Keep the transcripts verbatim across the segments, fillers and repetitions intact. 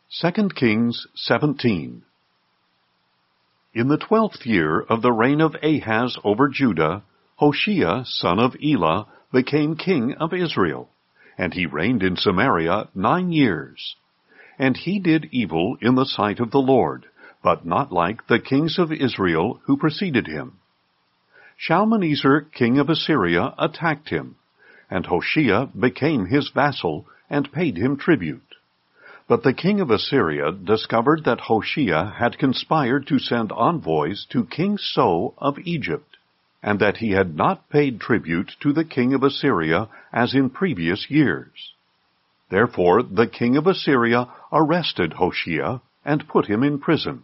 Second Kings seventeen. In the twelfth year of the reign of Ahaz over Judah, Hoshea, son of Elah, became king of Israel, and he reigned in Samaria nine years. And he did evil in the sight of the Lord, but not like the kings of Israel who preceded him. Shalmaneser, king of Assyria, attacked him, and Hoshea became his vassal and paid him tribute. But the king of Assyria discovered that Hoshea had conspired to send envoys to King So of Egypt, and that he had not paid tribute to the king of Assyria as in previous years. Therefore the king of Assyria arrested Hoshea and put him in prison.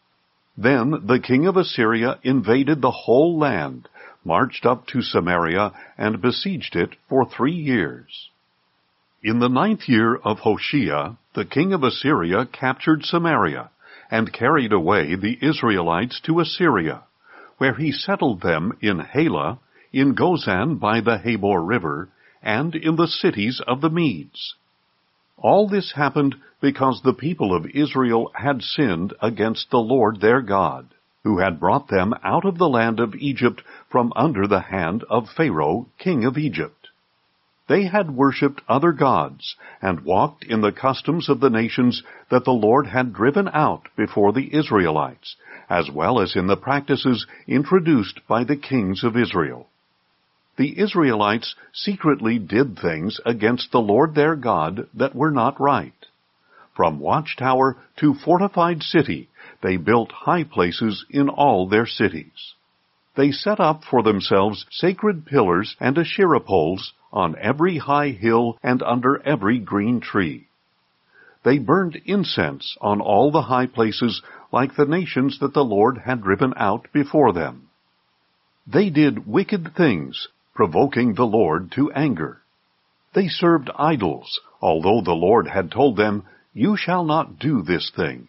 Then the king of Assyria invaded the whole land, marched up to Samaria, and besieged it for three years. In the ninth year of Hoshea, the king of Assyria captured Samaria, and carried away the Israelites to Assyria, where he settled them in Halah, in Gozan by the Habor River, and in the cities of the Medes. All this happened because the people of Israel had sinned against the Lord their God, who had brought them out of the land of Egypt from under the hand of Pharaoh, king of Egypt. They had worshipped other gods, and walked in the customs of the nations that the Lord had driven out before the Israelites, as well as in the practices introduced by the kings of Israel. The Israelites secretly did things against the Lord their God that were not right. From watchtower to fortified city, they built high places in all their cities. They set up for themselves sacred pillars and Asherah poles on every high hill and under every green tree. They burned incense on all the high places like the nations that the Lord had driven out before them. They did wicked things, provoking the Lord to anger. They served idols, although the Lord had told them, "You shall not do this thing."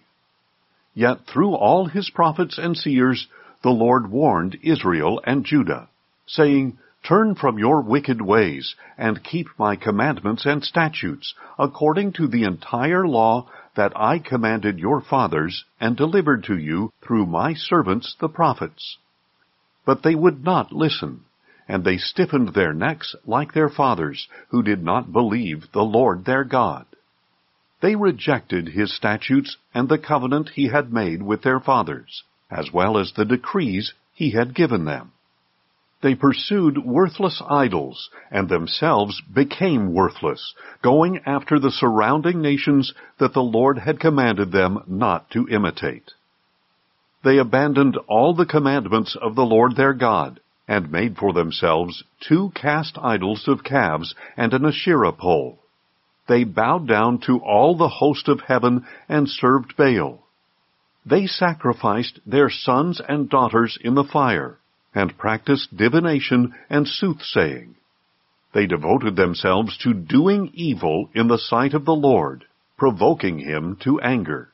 Yet through all his prophets and seers, the Lord warned Israel and Judah, saying, "Turn from your wicked ways, and keep my commandments and statutes, according to the entire law that I commanded your fathers and delivered to you through my servants the prophets." But they would not listen, and they stiffened their necks like their fathers, who did not believe the Lord their God. They rejected his statutes and the covenant he had made with their fathers, as well as the decrees he had given them. They pursued worthless idols, and themselves became worthless, going after the surrounding nations that the Lord had commanded them not to imitate. They abandoned all the commandments of the Lord their God, and made for themselves two cast idols of calves and an Asherah pole. They bowed down to all the host of heaven and served Baal. They sacrificed their sons and daughters in the fire, and practiced divination and soothsaying. They devoted themselves to doing evil in the sight of the Lord, provoking him to anger.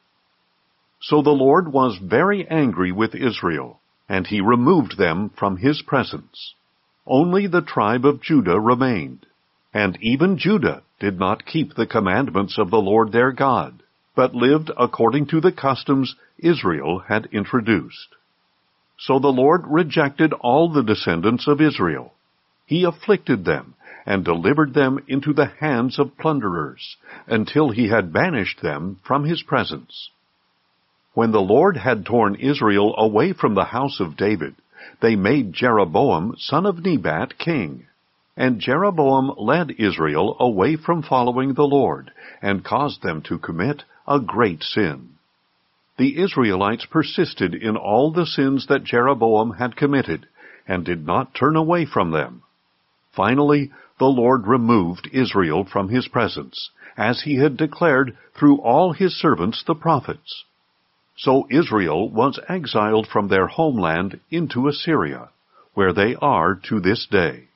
So the Lord was very angry with Israel, and he removed them from his presence. Only the tribe of Judah remained, and even Judah did not keep the commandments of the Lord their God, but lived according to the customs Israel had introduced. So the Lord rejected all the descendants of Israel. He afflicted them, and delivered them into the hands of plunderers, until he had banished them from his presence. When the Lord had torn Israel away from the house of David, they made Jeroboam son of Nebat king. And Jeroboam led Israel away from following the Lord, and caused them to commit a great sin. The Israelites persisted in all the sins that Jeroboam had committed, and did not turn away from them. Finally, the Lord removed Israel from his presence, as he had declared through all his servants the prophets. So Israel was exiled from their homeland into Assyria, where they are to this day.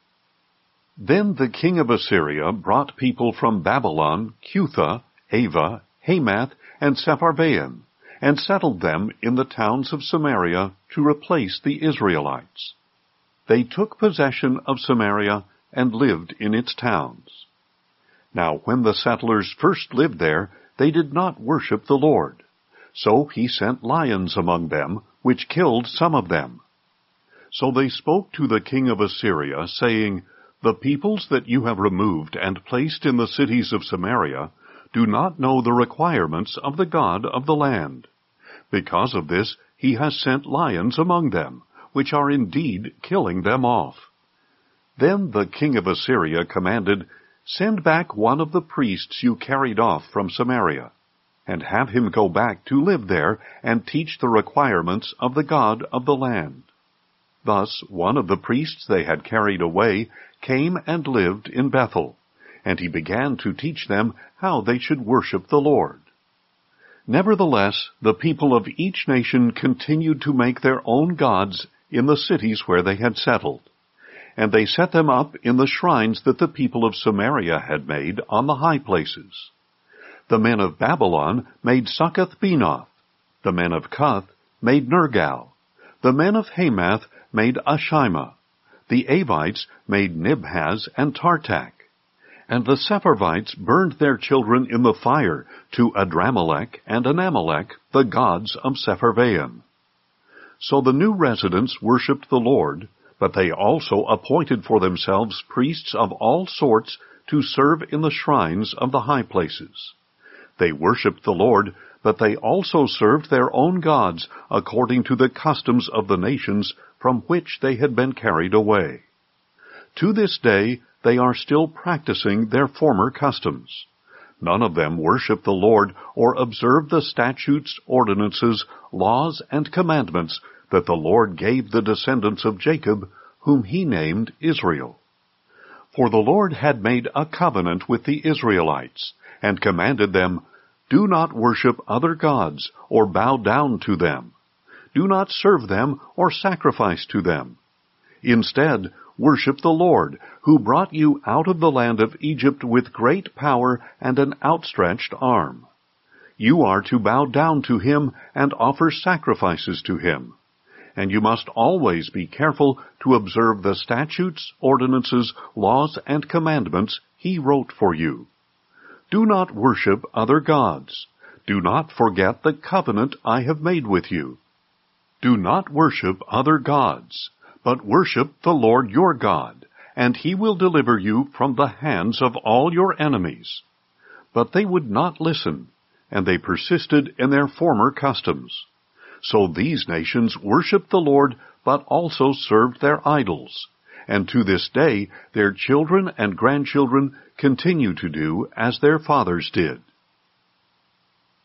Then the king of Assyria brought people from Babylon, Cutha, Ava, Hamath, and Sepharvaim, and settled them in the towns of Samaria to replace the Israelites. They took possession of Samaria and lived in its towns. Now when the settlers first lived there, they did not worship the Lord. So he sent lions among them, which killed some of them. So they spoke to the king of Assyria, saying, The peoples that you have removed and placed in the cities of Samaria do not know the requirements of the God of the land. Because of this, he has sent lions among them, which are indeed killing them off. Then the king of Assyria commanded, Send back one of the priests you carried off from Samaria, and have him go back to live there and teach the requirements of the God of the land. Thus one of the priests they had carried away came and lived in Bethel, and he began to teach them how they should worship the Lord. Nevertheless, the people of each nation continued to make their own gods in the cities where they had settled, and they set them up in the shrines that the people of Samaria had made on the high places. The men of Babylon made Succoth-Benoth, the men of Cuth made Nergal, the men of Hamath made Ashima, the Avites made Nibhaz and Tartak, and the Sepharvites burned their children in the fire to Adramelech and Anamelech, the gods of Sepharvaim. So the new residents worshipped the Lord, but they also appointed for themselves priests of all sorts to serve in the shrines of the high places. They worshipped the Lord, but they also served their own gods according to the customs of the nations from which they had been carried away. To this day they are still practicing their former customs. None of them worship the Lord or observe the statutes, ordinances, laws, and commandments that the Lord gave the descendants of Jacob, whom he named Israel. For the Lord had made a covenant with the Israelites, and commanded them, Do not worship other gods, or bow down to them. Do not serve them or sacrifice to them. Instead, worship the Lord, who brought you out of the land of Egypt with great power and an outstretched arm. You are to bow down to him and offer sacrifices to him. And you must always be careful to observe the statutes, ordinances, laws, and commandments he wrote for you. Do not worship other gods. Do not forget the covenant I have made with you. Do not worship other gods, but worship the Lord your God, and he will deliver you from the hands of all your enemies. But they would not listen, and they persisted in their former customs. So these nations worshipped the Lord, but also served their idols. And to this day their children and grandchildren continue to do as their fathers did.